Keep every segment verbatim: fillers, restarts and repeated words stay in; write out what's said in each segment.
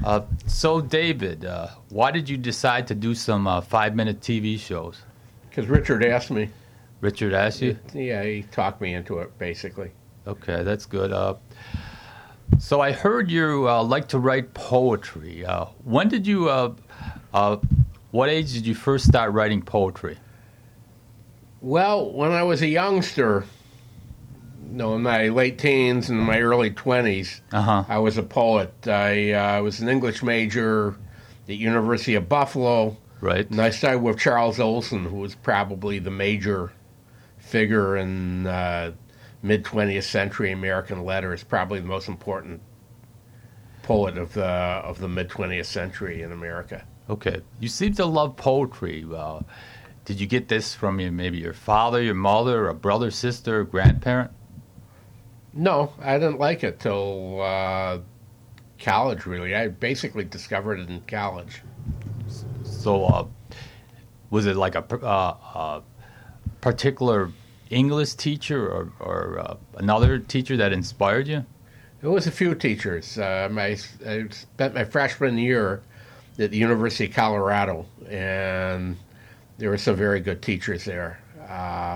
Uh, so, David, uh, why did you decide to do some uh, five-minute T V shows? Because Richard asked me. Richard asked you? Yeah, he talked me into it, basically. Okay, that's good. Uh, so I heard you uh, like to write poetry. Uh, when did you, uh, uh, what age did you first start writing poetry? Well, when I was a youngster, you know, in my late teens and my early twenties, Uh-huh. I was a poet. I uh, was an English major at University of Buffalo, Right. and I started with Charles Olson, who was probably the major figure in uh, mid-twentieth century American letters, probably the most important poet of the of the mid-twentieth century in America. Okay. You seem to love poetry. Uh, did you get this from your, maybe your father, your mother, a brother, sister, grandparent? No, I didn't like it till uh, college, really. I basically discovered it in college. So, uh, was it like a uh, uh, particular English teacher or, or uh, another teacher that inspired you? There was a few teachers. Uh, my, I spent my freshman year at the University of Colorado, and there were some very good teachers there. Uh,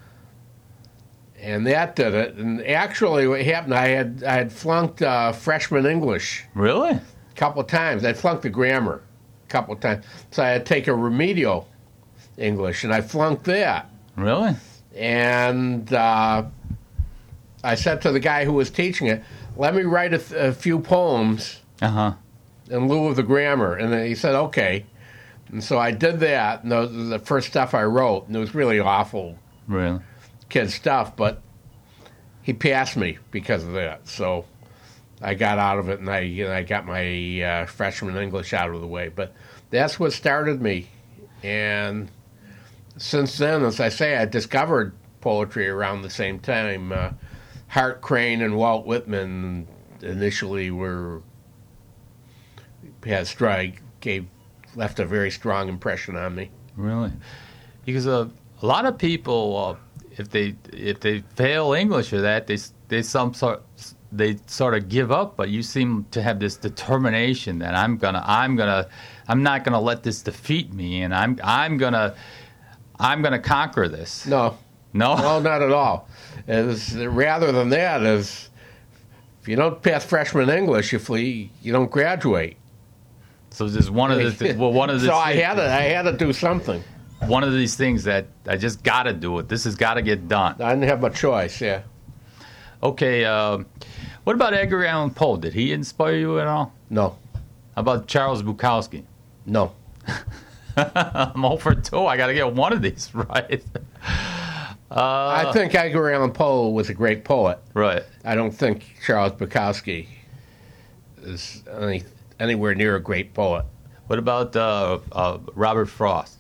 and that did it. And actually, what happened, I had I had flunked uh, freshman English Really? a couple of times. I flunked the grammar a couple of times. So I had to take a remedial English, and I flunked that. Really? And uh, I said to the guy who was teaching it, let me write a, th- a few poems Uh-huh. in lieu of the grammar. And then he said, okay. And so I did that, and those were the first stuff I wrote, and it was really awful Really? kid stuff, but he passed me because of that. So I got out of it, and I, you know, I got my uh, freshman English out of the way. But that's what started me. And since then, as I say, I discovered poetry around the same time. Uh, Hart Crane and Walt Whitman initially were had strike gave left a very strong impression on me. Really? Because uh, a lot of people, uh, if they if they fail English or that, they they some sort they sort of give up. But you seem to have this determination that I'm gonna I'm gonna I'm not gonna let this defeat me, and I'm I'm gonna I'm gonna conquer this. No, No. no, not at all. It's, rather than that, is if you don't pass freshman English, you flee, you don't graduate. So there's one of the th- well one of the so I had to I had to do something. one of these things that I just got to do it. This has got to get done. I didn't have my choice. Yeah. Okay. Uh, what about Edgar Allan Poe? Did he inspire you at all? No. How about Charles Bukowski? No. I'm zero for two. I got to get one of these right. Uh, I think Edgar Allan Poe was a great poet. right. I don't think Charles Bukowski is any, anywhere near a great poet. What about uh, uh, Robert Frost?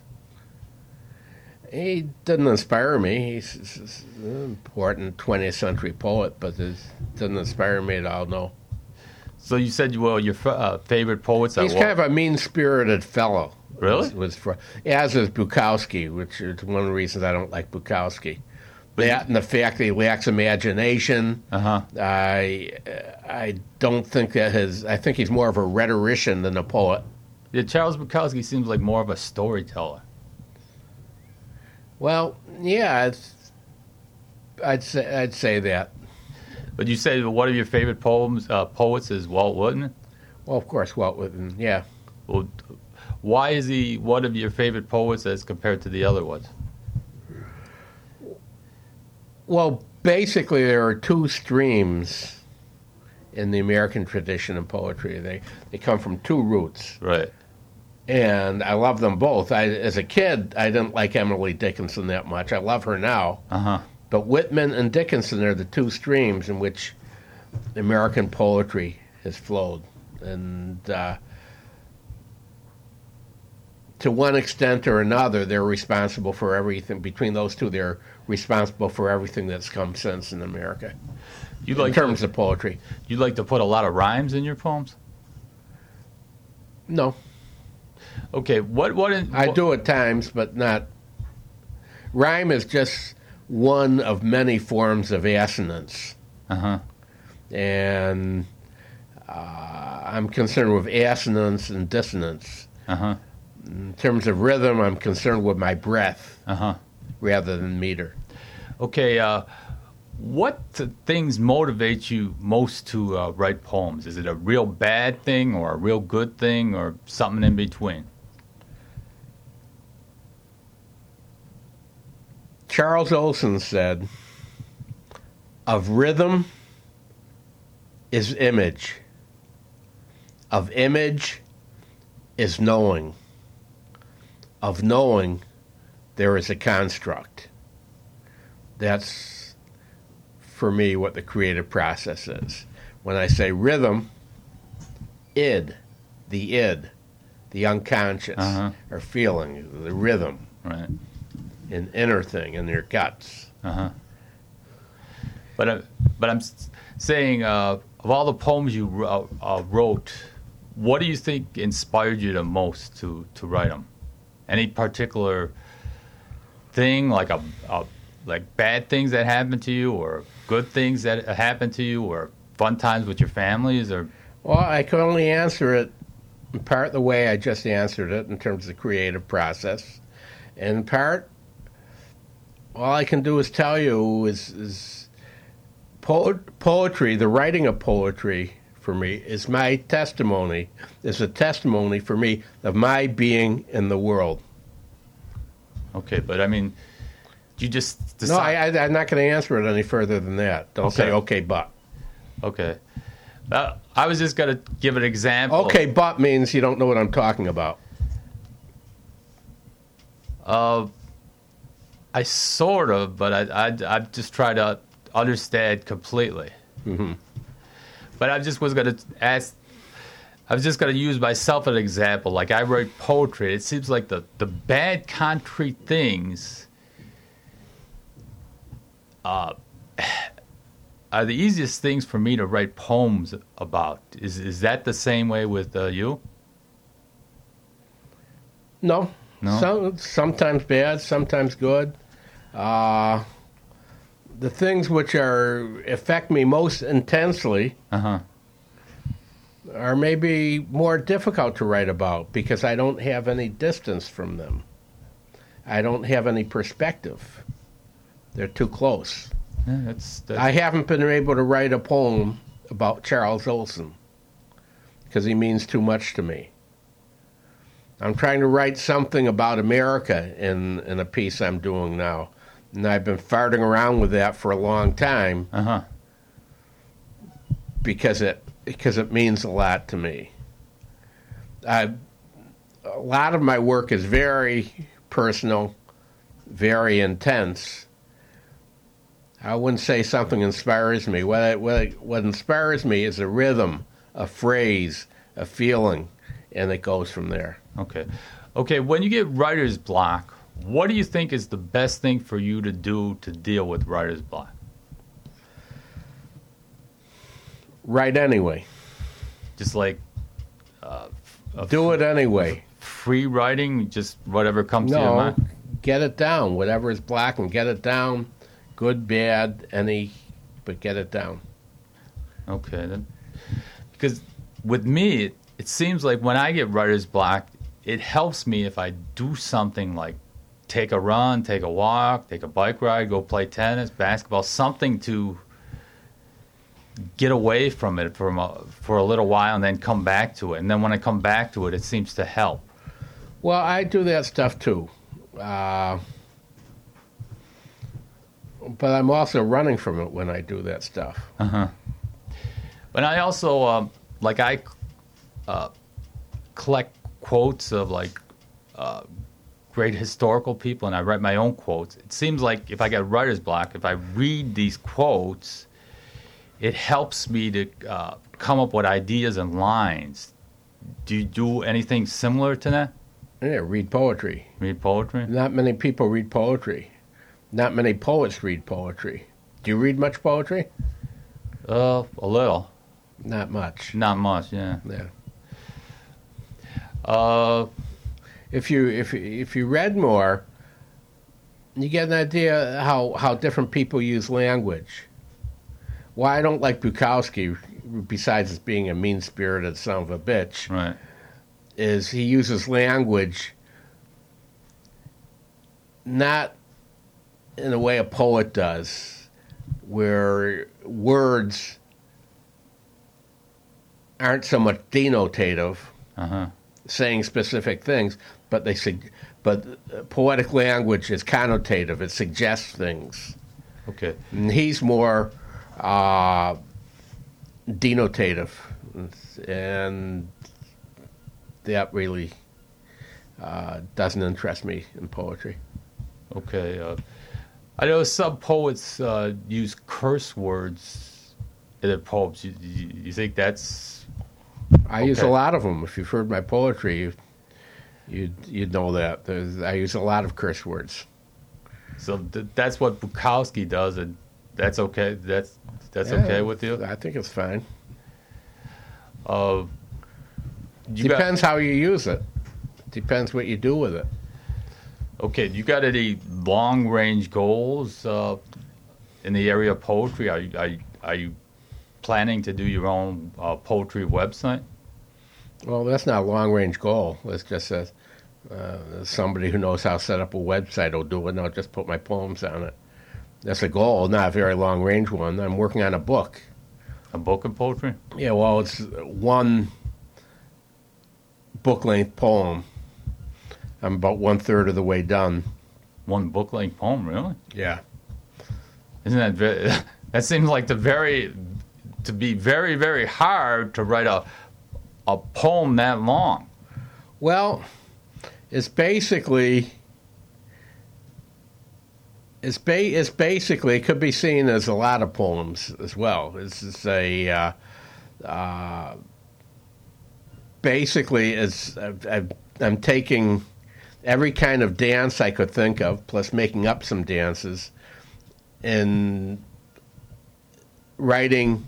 He didn't inspire me. He's, he's an important twentieth century poet, but he didn't inspire me at all, no. So you said, well, your f- uh, favorite poets are He's what? kind of a mean-spirited fellow. Really? Was, was Fro- as is Bukowski, which is one of the reasons I don't like Bukowski. That and the fact that he lacks imagination. Uh-huh. I I don't think that his. I think he's more of a rhetorician than a poet. Yeah, Charles Bukowski seems like more of a storyteller. Well, yeah, it's, I'd say I'd say that. But you say one of your favorite poems, uh, poets is Walt Whitman. Well, of course, Walt Whitman. Yeah. Well, why is he one of your favorite poets as compared to the other ones? Well, basically, there are two streams in the American tradition of poetry. They they come from two roots, Right. and I love them both. I, as a kid, I didn't like Emily Dickinson that much. I love her now, Uh-huh. but Whitman and Dickinson are the two streams in which American poetry has flowed, and uh, to one extent or another, they're responsible for everything. Between those two, they're responsible for everything that's come since in America. You in like terms to, of poetry. you like to put a lot of rhymes in your poems? No, Okay, what what in, I what, do at times, but not. Rhyme is just one of many forms of assonance, Uh-huh. and uh, I'm concerned with assonance and dissonance. Uh-huh. In terms of rhythm, I'm concerned with my breath Uh-huh. rather than meter. Okay, uh, what th- things motivate you most to uh, write poems? Is it a real bad thing or a real good thing or something in between? Charles Olson said, of rhythm is image. Of image is knowing. Of knowing, there is a construct. That's, for me, what the creative process is. When I say rhythm, id, the id, the unconscious, Uh-huh. or feeling, the rhythm, Right. an inner thing in your guts. Uh-huh. But, uh, but I'm s- saying, uh, of all the poems you wrote, uh, wrote, what do you think inspired you the most to, to write them? Any particular thing, like a, a like bad things that happened to you, or good things that happened to you, or fun times with your families, or Well, I can only answer it in part the way I just answered it in terms of the creative process. And in part, all I can do is tell you is, is po- poetry, the writing of poetry for me is my testimony, is a testimony for me of my being in the world. okay. But I mean, you just No, decide. I, I, I'm not going to answer it any further than that. Don't say, Okay. okay, but. Okay. Uh, I was just gonna give an example. Okay, but means you don't know what I'm talking about. Uh, I sort of, but I, I, I just try to understand completely. Mm-hmm. But I just was going to ask, I was just going to use myself as an example. Like I write poetry. It seems like the, the bad, concrete things uh, are the easiest things for me to write poems about. Is is that the same way with uh, you? No. No? Some, sometimes bad, sometimes good. Uh, the things which are affect me most intensely Uh-huh. are maybe more difficult to write about because I don't have any distance from them. I don't have any perspective. They're too close. Yeah, that's, that's I haven't been able to write a poem about Charles Olson because he means too much to me. I'm trying to write something about America in, in a piece I'm doing now. And I've been farting around with that for a long time uh-huh. because it because it means a lot to me. I, a lot of my work is very personal, very intense. I wouldn't say something inspires me. What, what, what inspires me is a rhythm, a phrase, a feeling, and it goes from there. Okay. Okay, when you get writer's block, what do you think is the best thing for you to do to deal with writer's block? Write anyway. Just like uh, a Do it anyway. free writing, just whatever comes to your No, mind? get it down. Whatever is black and get it down. Good, bad, any, but get it down. Okay. Then, because with me, it, it seems like when I get writer's block, it helps me if I do something like take a run, take a walk, take a bike ride, go play tennis, basketball, something to get away from it from a, for a little while and then come back to it. And then when I come back to it, it seems to help. Well, I do that stuff too. Uh, but I'm also running from it when I do that stuff. Uh-huh. But I also, um, like I uh, collect quotes of like uh, great historical people, and I write my own quotes. It seems like if I get writer's block, if I read these quotes, it helps me to uh, come up with ideas and lines. Do you do anything similar to that? Yeah, read poetry. Read poetry? Not many people read poetry. Not many poets read poetry. Do you read much poetry? Uh, a little. Not much. Not much, yeah. Yeah. Uh, If you if if you read more, you get an idea how how different people use language. Why I don't like Bukowski besides being a mean-spirited son of a bitch, Right. is he uses language not in the way a poet does, where words aren't so much denotative, Uh-huh. saying specific things, but they sug- but poetic language is connotative. It suggests things. Okay. And he's more uh, denotative, and that really uh, doesn't interest me in poetry. Okay. Uh, I know some poets uh, use curse words in their poems. You, you, you think that's I use a Okay. lot of them. If you've heard my poetry, you, you'd, you'd know that. There's, I use a lot of curse words. so? Th- that's what Bukowski does, and that's okay. That's that's Yeah, okay with you. I think it's fine. Uh, you got- Depends how you use it. Depends what you do with it. okay. You got any long range goals uh, in the area of poetry? Are you, are you, are you planning to do your own uh, poetry website? Well, that's not a long-range goal. It's just a, uh, somebody who knows how to set up a website will do it, and I'll just put my poems on it. That's a goal, not a very long-range one. I'm working on a book. A book of poetry? Yeah, well, it's one book-length poem. I'm about one-third of the way done. One book length poem, really? Yeah. Isn't that very, that seems like the very to be very very hard to write a a poem that long. Well, it's basically it's ba- it's basically it could be seen as a lot of poems as well. It's, it's a uh, uh, basically it's I've, I've, I'm taking every kind of dance I could think of, plus making up some dances, and writing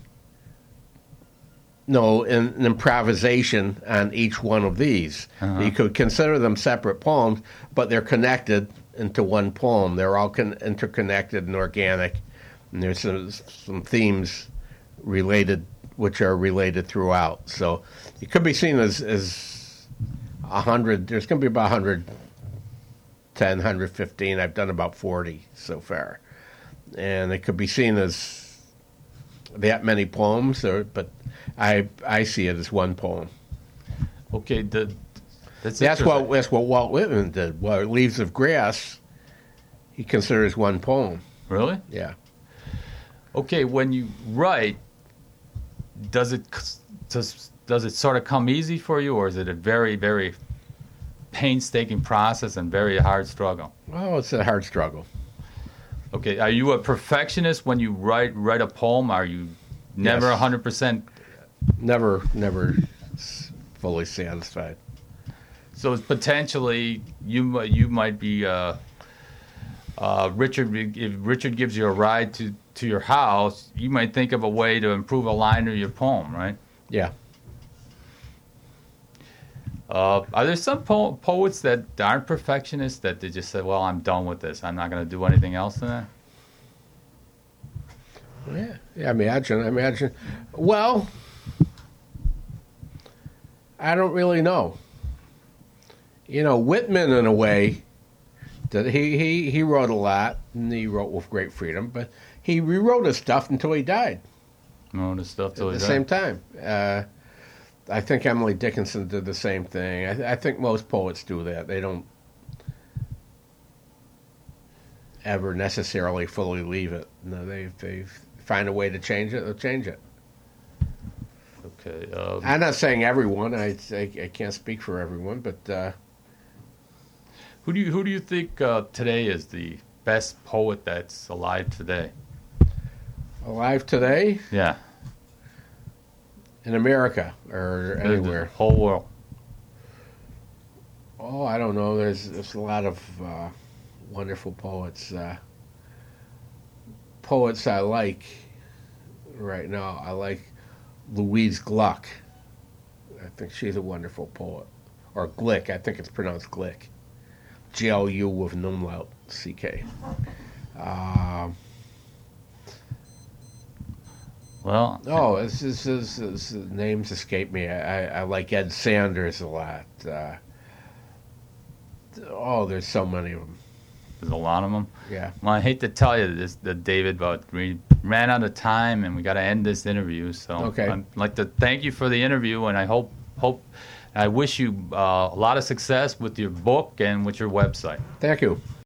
no an, an improvisation on each one of these. Uh-huh. You could consider them separate poems, but they're connected into one poem. They're all con- interconnected and organic, and there's some, some themes related, which are related throughout. So it could be seen as as a hundred. There's going to be about one hundred ten, one hundred fifteen. I've done about forty so far, and it could be seen as that many poems, or but I I see it as one poem. Okay, the, that's That's what interesting. that's what Walt Whitman did. Well, Leaves of Grass, he considers one poem. Really? Yeah. Okay, when you write, does it does does it sort of come easy for you, or is it a very very painstaking process and very hard struggle? Well, it's a hard struggle. Okay, are you a perfectionist when you write write a poem? Are you never Yes. one hundred percent? Never, never s- fully satisfied. So it's potentially you mi- you might be uh, uh, Richard. If Richard gives you a ride to, to your house, you might think of a way to improve a line of your poem, right? Yeah. Uh, are there some po- poets that aren't perfectionists that they just say, "Well, I'm done with this. I'm not going to do anything else than that"? Yeah. Yeah. I imagine. I imagine. Well, I don't really know. You know, Whitman, in a way, that he, he, he wrote a lot, and he wrote with great freedom, but he rewrote his stuff until he died No, the stuff till at the he's same done. time. Uh, I think Emily Dickinson did the same thing. I, I think most poets do that. They don't ever necessarily fully leave it. No, they they find a way to change it. They'll change it. Okay. Um, I'm not saying everyone. I I, I can't speak for everyone, but uh, who do you who do you think uh, today is the best poet that's alive today? alive today Yeah, in America or the- anywhere. the whole world. Oh, I don't know. There's there's a lot of uh, wonderful poets. Uh, poets I like right now. I like Louise Gluck. I think she's a wonderful poet. Or Glick. I think it's pronounced Glick. G L U with an umlaut, C K. Um, Well, Oh, it's, it's, it's, it's, names escape me. I, I, I like Ed Sanders a lot. Uh, oh, there's so many of them. there's a lot of them. Yeah. Well, I hate to tell you this, the David, but we ran out of time and we got to end this interview. So Okay. I'd like to thank you for the interview, and I hope hope I wish you uh, a lot of success with your book and with your website. Thank you.